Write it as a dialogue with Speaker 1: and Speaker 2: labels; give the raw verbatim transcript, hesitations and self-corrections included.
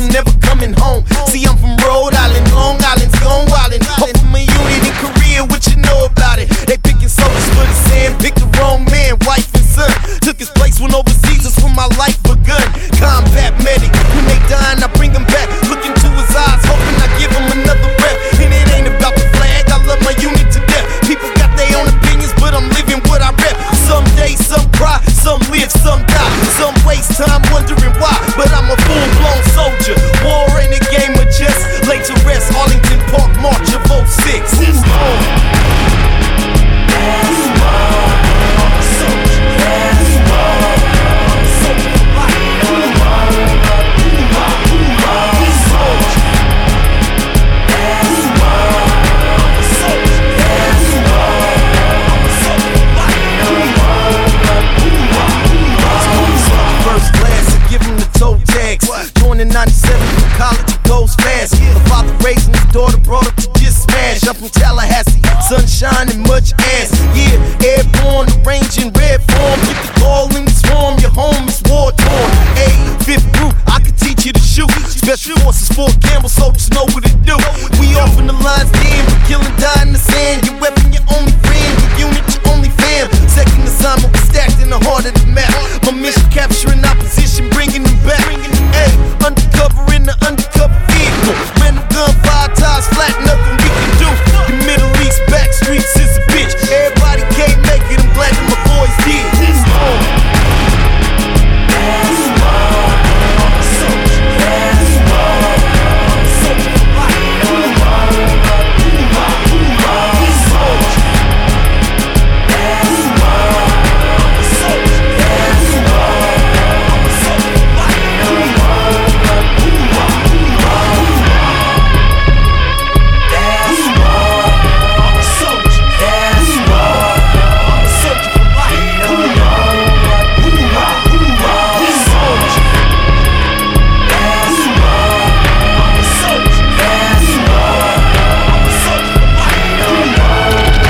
Speaker 1: I'm never coming home. See, I'm from Rhode Island, Long Island, Stone Island. Hope I'm a unit in Korea, what you know about it? They picking soldiers for the sand, picked the wrong man, wife and son. Took his place when overseas, that's when my life begun. Combat medic, when they dying, I bring them back. Look into his eyes, hoping I give him another rep. And it ain't about the flag, I love my unit to death. People got their own opinions, but I'm living what I rep. Some days, some cry, some live, some die. Some waste time wondering why, but I'm a full-blown soldier. War ain't a game of chess. Laid to rest, Arlington Park, March of oh six. It's on. ninety-seven from college, it goes fast. The father raising his daughter, brought up to just smash. Up from Tallahassee, sunshine and much ass. Yeah, airborne, arranging red form. Get the call in the swarm, your home is war torn. A fifth group, I could teach you to shoot. Special forces, Fort Campbell soldiers know what it do. We off in the lines, damn, we killing, die in the sand. Your weapon, your only friend, your unit, your only fam. Second assignment, we stacked in the heart of the map. My mission capturing